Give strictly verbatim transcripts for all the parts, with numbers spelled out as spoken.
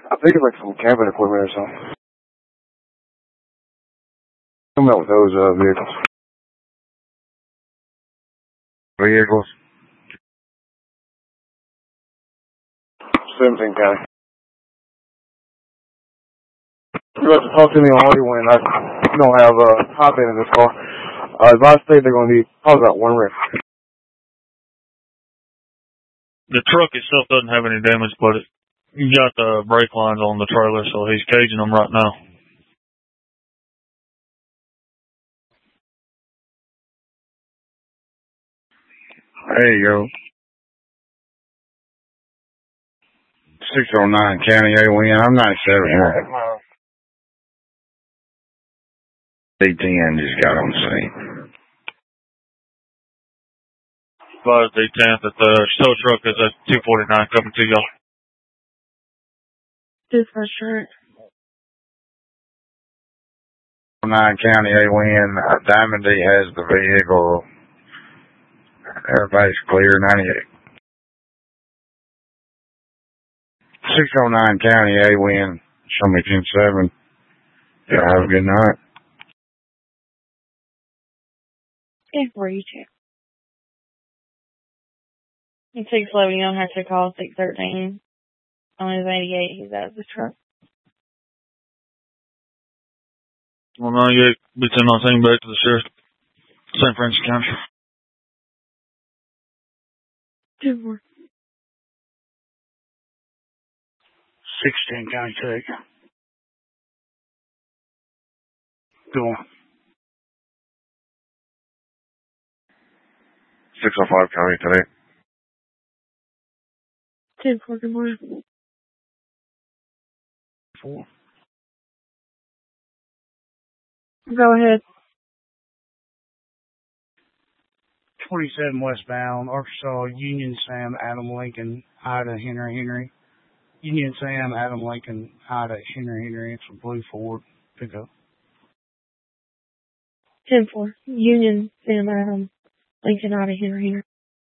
I think it's like some camping equipment or something. Come out with those uh, vehicles. Vehicles. seventeen County. You have to talk to me on audio when I don't have a uh, top end in this car. Uh, if I say they're going to need probably about one rim. The truck itself doesn't have any damage, but it you got the brake lines on the trailer, so he's caging them right now. There you go. six oh nine County A W N. I'm not seven here. D ten just got on the scene. Advise D ten that the tow truck is at two forty-nine coming to y'all. This for sure. nine County A W N. Uh, Diamond D has the vehicle. Everybody's clear. ninety-eight. six oh nine County A W N. Show me ten seven. Yeah, have a good night. Yeah, where you check. six eleven, you don't have to call six thirteen. On his eighty-eight, he's out of the truck. Well, ninety-eight, be ten nineteen back to the sheriff. Saint Francis County. Two more. sixteen County Tech. Go on. six oh five County today. ten four, good morning. Four. Go ahead. twenty-seven westbound, Arkansas, Union Sam, Adam Lincoln, Ida, Henry, Henry. Union Sam, Adam Lincoln, Ida, Henry, Henry. It's a blue Ford pickup. ten four. Union Sam, Adam Lincoln, Ida, Henry, Henry.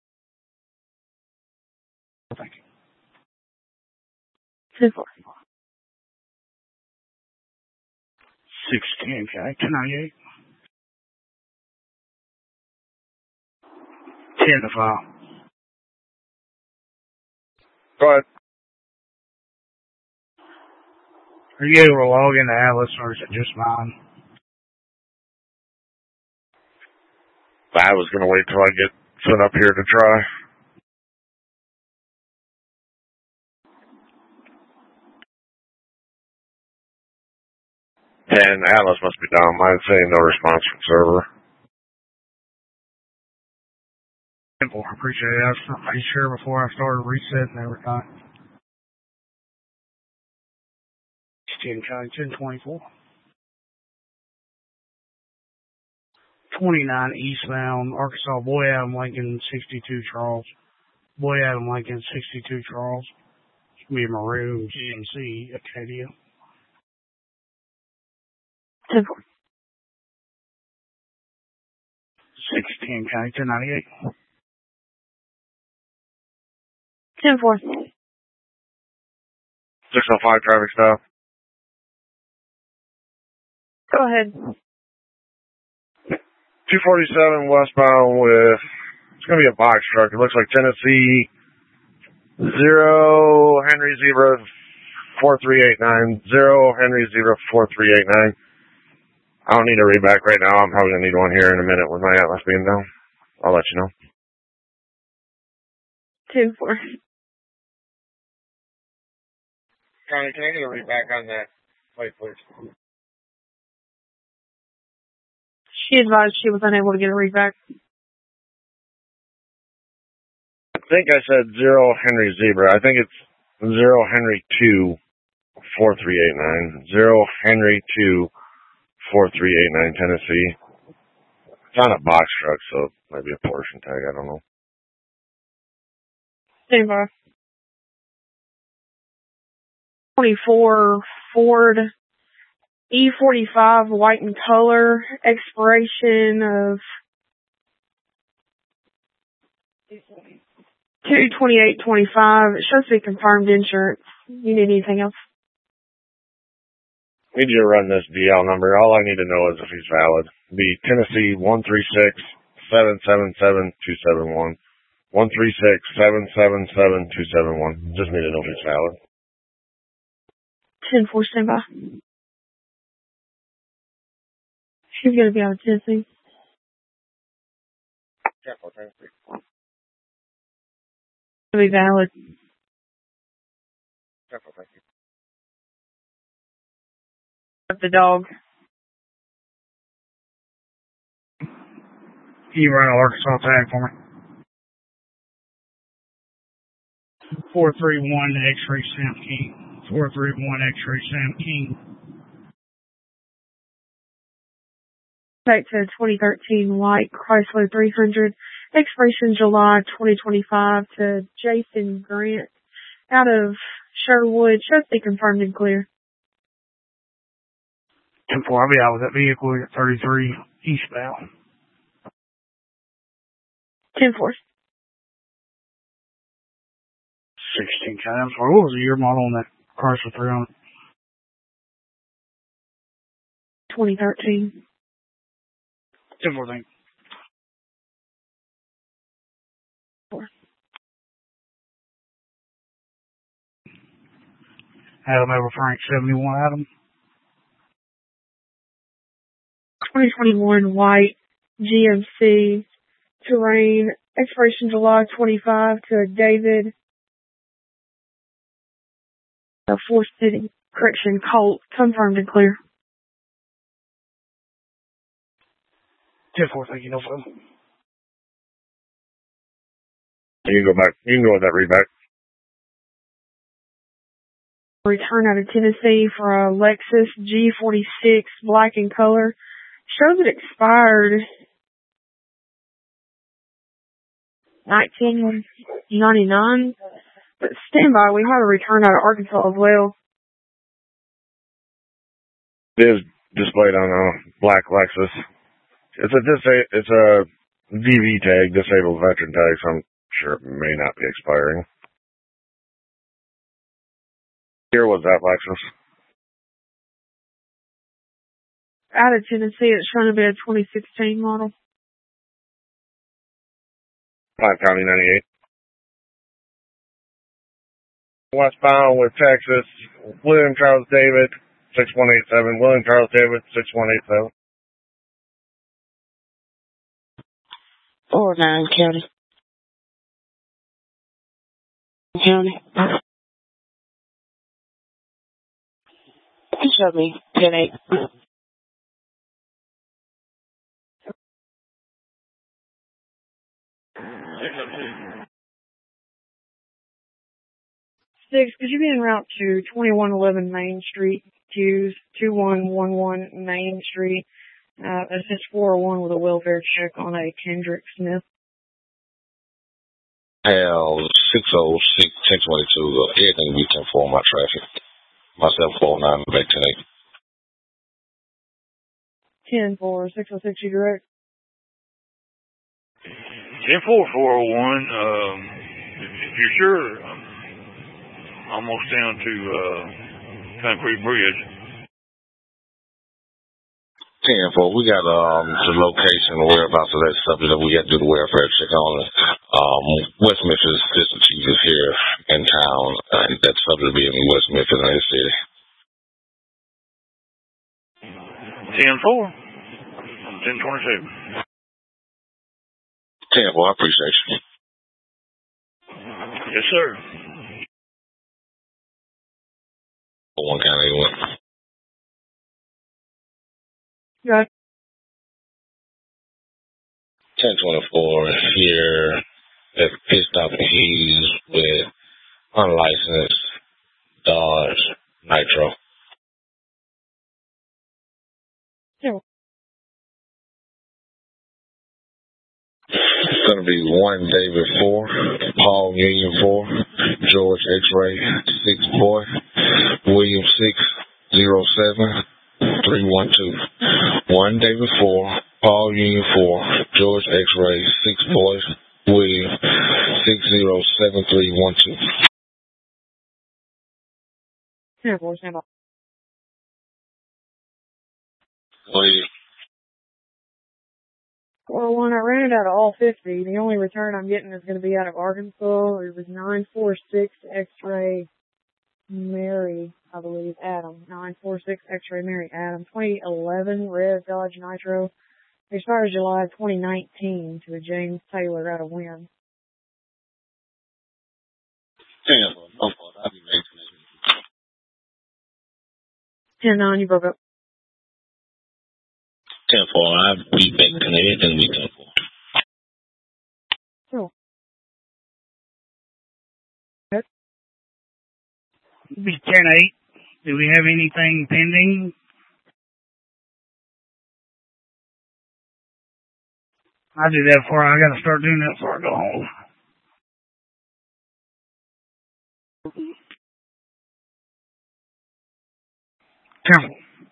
Thank you. ten four. six ten, okay. ten ninety-eight. ten to five. Go ahead. Are you able to log into Atlas or is it just mine? I was going to wait till I get set up here to try. And Atlas must be down. Mine's saying no response from server. Simple. I appreciate it. I was not pretty sure before I started resetting everything. ten County, ten twenty-four. twenty-nine eastbound, Arkansas, Boy Adam Lincoln, sixty-two Charles. Boy Adam Lincoln, sixty-two Charles. It's going to be a maroon G M C Acadia. ten four. six ten County, ten ninety-eight. ten four. six oh five traffic stop. Go ahead. two forty-seven westbound with, it's going to be a box truck. It looks like Tennessee zero Henry zebra four three eight nine. zero Henry zebra four three eight nine. I don't need a read back right now. I'm probably going to need one here in a minute with my Atlas being down. I'll let you know. two four. Connie, can I get a read back on that? Wait, please. She advised she was unable to get a read back. I think I said zero Henry zebra. I think it's zero Henry two four three eight nine. zero Henry two four three eight nine Tennessee. It's on a box truck, so maybe a portion tag. I don't know. Stand by. twenty-four Ford E forty-five white in color, expiration of two twenty-eight twenty-five. It shows to be confirmed insurance. You need anything else? need you to run this D L number. All I need to know is if he's valid. Be Tennessee one three six seven seven seven two seven one. one three six seven seven seven two seven one. Just need to know if he's valid. ten four, stand by. She's going to be out of Tennessee. It'll be valid. Of the dog. Can you run an Arkansas tag for me? four three one X-ray Sam King. four three one X-ray Sam King. Back to twenty thirteen White Chrysler three hundred. Expiration July twenty twenty-five to Jason Grant out of Sherwood. Should be confirmed and clear. ten four, I'll be out with that vehicle at thirty-three eastbound. ten four. sixteen times. What was the year model on that Chrysler three hundred? twenty thirteen. ten four, thank you. Four. Adam over Frank seventy-one, Adam. twenty twenty-one White G M C Terrain. Expiration July twenty-five to David. Uh, Forest City Correction Colt. Confirmed and clear. ten four, thank you, no problem. You can go back. You can go with that read back. Return out of Tennessee for a Lexus G forty-six black in color. Shows it expired nineteen ninety-nine. But stand by, we have a return out of Arkansas as well. It is displayed on a black Lexus. It's a disa- It's a D V tag, disabled veteran tag, so I'm sure it may not be expiring. Here was that Lexus. Out of Tennessee, it's trying to be a twenty sixteen model. Pine County ninety-eight. Westbound with Texas, William Charles David, six one eight seven. William Charles David, six one eight seven. Four nine County. County. You showed me ten eight. Six, could you be en route to twenty-one eleven Main Street, Hughes, two one one one Main Street, uh, assist four oh one with a welfare check on a Kendrick Smith. Hell, six oh six, ten twenty-two, uh, everything we ten four on my traffic. Myself, four nine, back ten eight. ten four, six oh six, you direct? ten four, four oh one, um, if you're sure, um, almost down to uh, Concrete Bridge. ten four, we got um, the location, the whereabouts of that subject that we got to do the welfare check on. Um, West Memphis District Chief is here in town, and that subject will be in West Memphis in his city. ten four, ten twenty-seven. ten four, I appreciate you. Yes, sir. One kind of one. Got it. ten twenty-four here at pit stop in Hughes with unlicensed Dodge Nitro. Yeah. It's going to be one David four, Paul Union four, George X-Ray six boy, William six zero seven three one two. One David four, Paul Union four, George X-Ray six boy, William six zero seven three one two. ten four, stand by. Go ahead. Well, when I ran it out of all fifty, the only return I'm getting is going to be out of Arkansas. It was nine four six X-ray Mary, I believe, Adam. nine four six X-ray Mary Adam. twenty eleven Rev Dodge Nitro. Expires July twenty nineteen to a James Taylor out of Wynn. Damn, no fault. I'll be back. ten nine, you broke up. ten four, I'll be back to everything we ten four. Cool. It'll be ten eight. Do we have anything pending? I do that before I got to start doing that before I go home. Temple.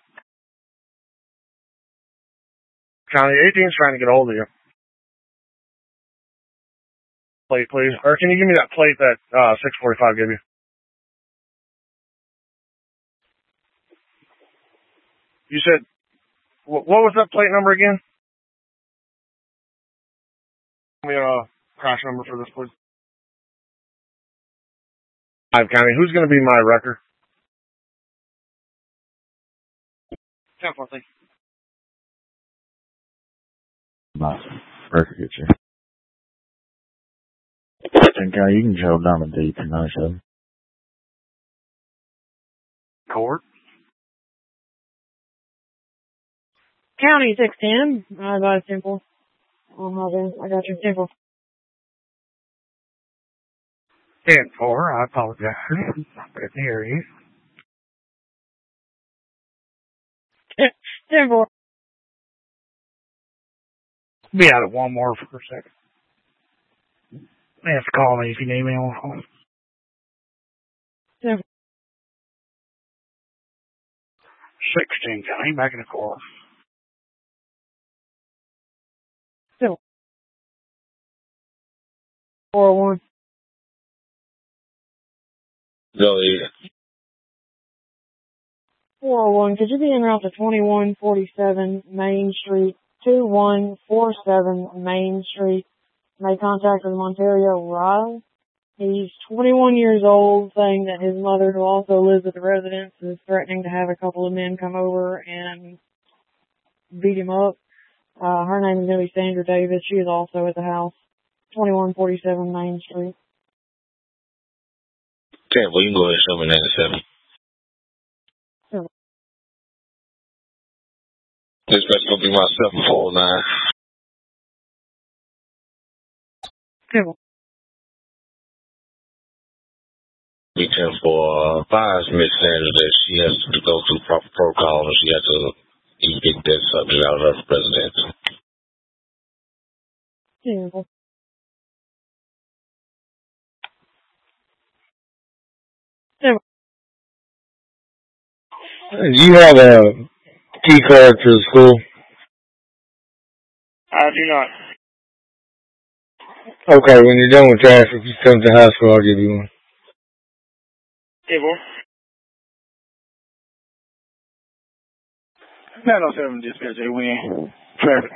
County eighteen's trying to get a hold of you. Plate, please. Or can you give me that plate that uh, six forty-five gave you? You said, what was that plate number again? Give me a crash number for this, please. Five County. Who's going to be my wrecker? ten four, thank you. Nice. Record get you. ten County, you can show down the D two ninety-seven. Court. County six ten. I got a simple. Oh, I got your simple. ten four, I apologize. I couldn't hear you. ten four. Be out of one more for a second. You have to call me if you need me on the phone. ten four. sixteen, County, back in the court. Still. four one. Go ahead. four oh one, could you be en route to twenty-one forty-seven Main Street, two one four seven Main Street? Made contact with Monterio Ryle. He's twenty-one years old, saying that his mother, who also lives at the residence, is threatening to have a couple of men come over and beat him up. Uh, her name is going to be Sandra Davis. She is also at the house, twenty-one forty-seven Main Street. ten four, you can go ahead and show me ninety-seven. Sure. This that's going to be my seven four nine. Cool. Be ten four, advise Miss Sanders that she has to go through proper protocol and she has to evict that subject out of her residence. Beautiful. Do you have a key card to the school? I do not. Okay, when you're done with traffic, if you come to high school, I'll give you one. Table. nine oh seven dispatch, they win. Traffic.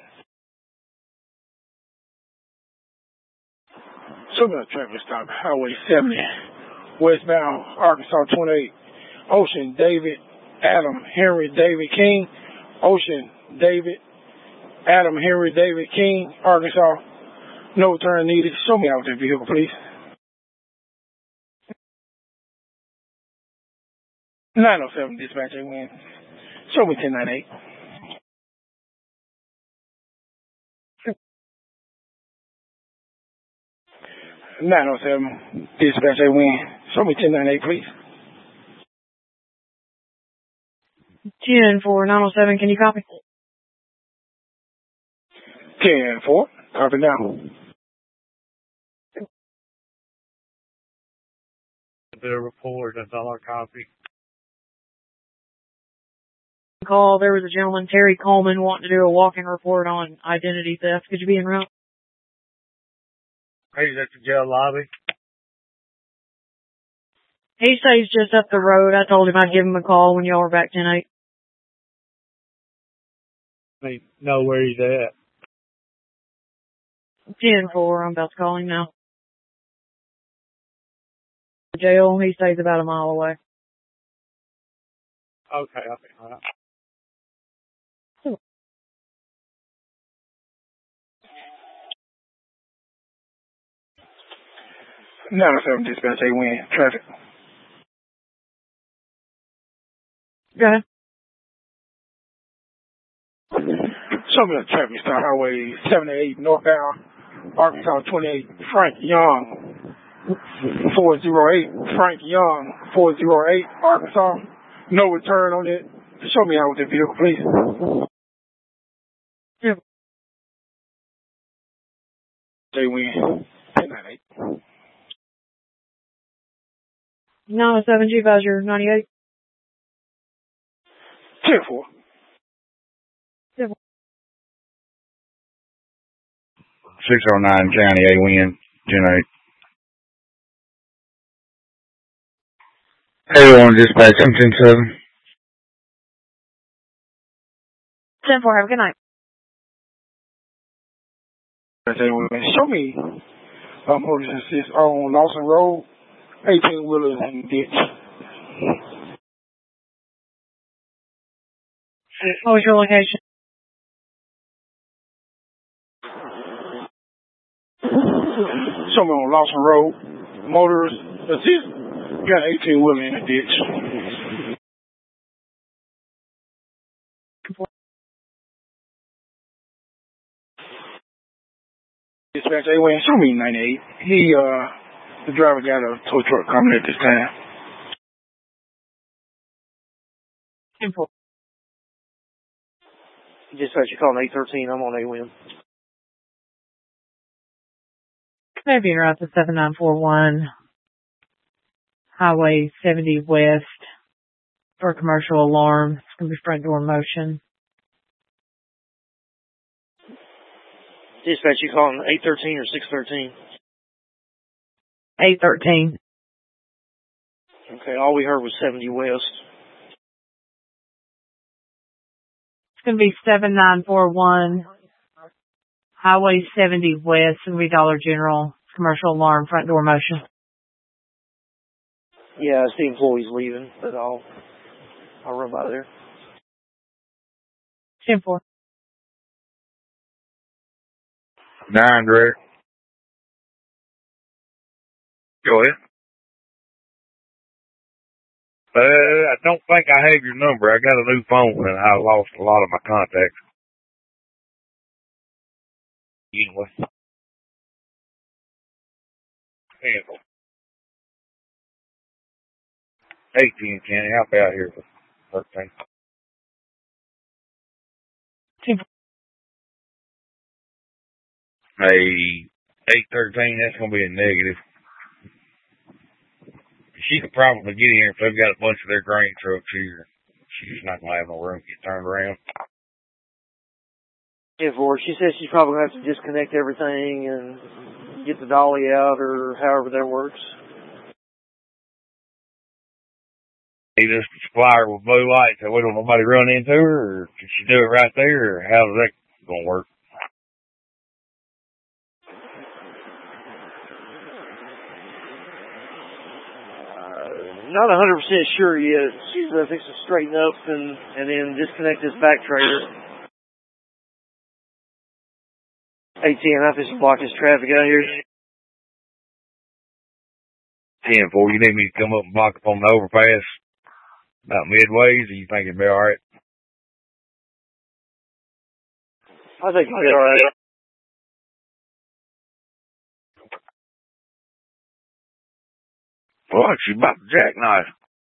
Southern traffic stop, Highway seventy, westbound, Arkansas twenty-eight. Ocean, David, Adam, Henry, David King. Ocean, David, Adam, Henry, David King, Arkansas. No turn needed. Show me out that vehicle, please. nine oh seven dispatch, they win. Show me ten ninety-eight. nine oh seven dispatch, they win. Show me ten ninety-eight, please. ten four, nine oh seven, can you copy? ten four, copy now. The report, that's all I copy. Call, there was a gentleman, Terry Coleman, wanting to do a walking report on identity theft. Could you be en route? Hey, that's the jail lobby. He stays just up the road. I told him I'd give him a call when y'all were back ten eight. I mean, know where he's at. ten four, I'm about to call him now. Jail, he stays about a mile away. Okay, okay, all right. nine oh seven dispatch, A win, traffic. Go ahead. Show me the traffic stop, Highway seventy-eight, northbound, Arkansas twenty-eight, Frank Young, four oh eight, Frank Young, four oh eight, Arkansas. No return on it. Show me out with the vehicle, please. Yeah. They win. ten ninety-eight. nine oh seven, G Badger, ninety-eight. ten four. ten four. six oh nine County, A win, ten eight. Everyone dispatch, I'm ten seven. ten four, have a good night. Show me um, motorist assist on Lawson Road, eighteen wheelers in the ditch. What was your location? Show me on Lawson Road, motorist assist, got an eighteen wheeler in the ditch. Dispatch A win, show me ninety-eight. He, uh, the driver got a tow truck coming at this time. ten four. Dispatch, you calling eight thirteen, I'm on A win. Maybe you're out to seven nine four one, Highway seventy West, for a commercial alarm. It's going to be front door motion. Dispatch, you calling eight thirteen or six thirteen? eight thirteen. Okay, all we heard was seventy West. It's going to be seven nine four one, Highway seventy West, it's going to be Dollar General, commercial alarm, front door motion. Yeah, it's the employees leaving, but I'll, I'll run by there. ten four. Nine, Greg. Go ahead. Uh, I don't think I have your number. I got a new phone and I lost a lot of my contacts. Anyway. Handle. eighteen, Kenny. I'll be out here for thirteen. ten four. Hey, eight thirteen, that's going to be a negative. She could probably get in if they've got a bunch of their grain trucks here. She's just not going to have no room to get turned around. Yeah, for she says she's probably going to have to disconnect everything and get the dolly out or however that works. He just supply her with blue lights so we don't nobody run into her, or can she do it right there, or how's that going to work? Not one hundred percent sure yet. She's uh, fixing to straighten up and, and then disconnect this back trailer. Hey, ten, I just block this traffic out here. ten four, you need me to come up and block up on the overpass about midways, or you think it'd be all right? I think it'll be all right. Boy, she's about to jackknife.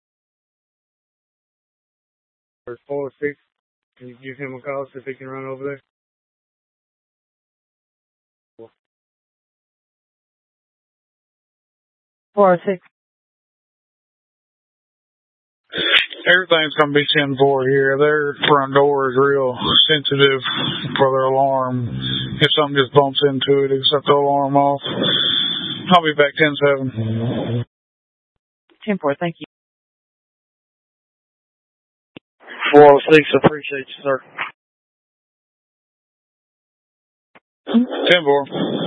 There's four or six. Can you give him a call, see if he can run over there? four oh six. Everything's going to be ten four here. Their front door is real sensitive for their alarm. If something just bumps into it, it set the alarm off. I'll be back ten seven. ten four, thank you. four oh six, appreciate you, sir. ten four.